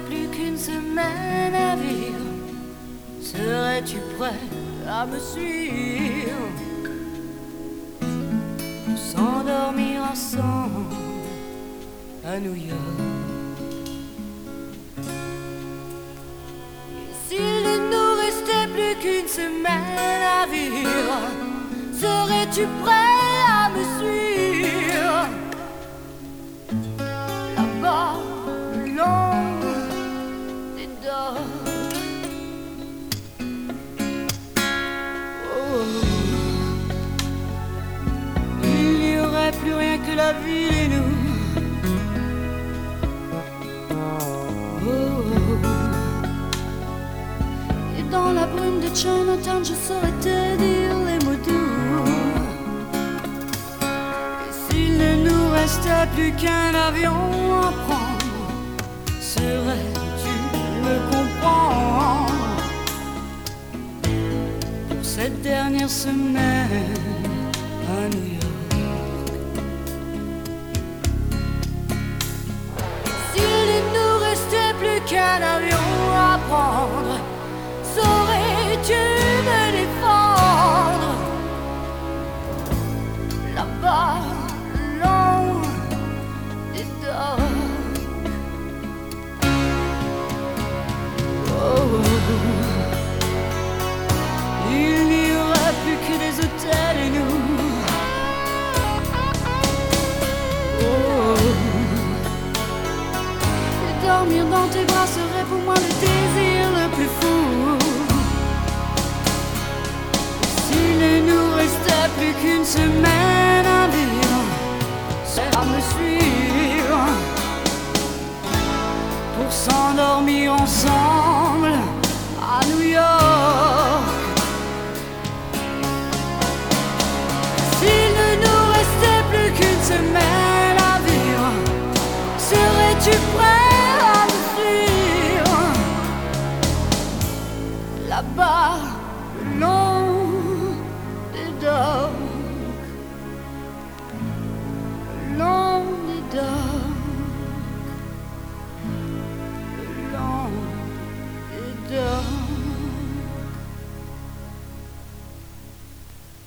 plus qu'une semaine à vivre, serais-tu prêt à me suivre pour s'endormir ensemble à New York? Et s'il ne nous restait plus qu'une semaine à vivre, serais-tu prêt à me suivre là-bas, le long des docks? Oh. Il n'y aurait plus rien que la ville et nous. Oh. Et dans la brume de Chinatown, je saurais te dire les mots doux. Et s'il ne nous restait plus qu'un avion à prendre, serais-tu me comprendre pour cette dernière semaine à New York? S'il ne nous restait plus qu'un avion à prendre, saurais-tu me défendre là-bas, le long des docks? Oh. Il n'y aura plus que des hôtels et nous. Oh. Et dormir dans tes bras serait pour moi le désir le plus fou. S'il ne nous restait plus qu'une semaine à vivre, c'est à me suivre pour s'endormir ensemble à New York. S'il ne nous restait plus qu'une semaine à vivre, serais-tu prêt à me suivre là-bas?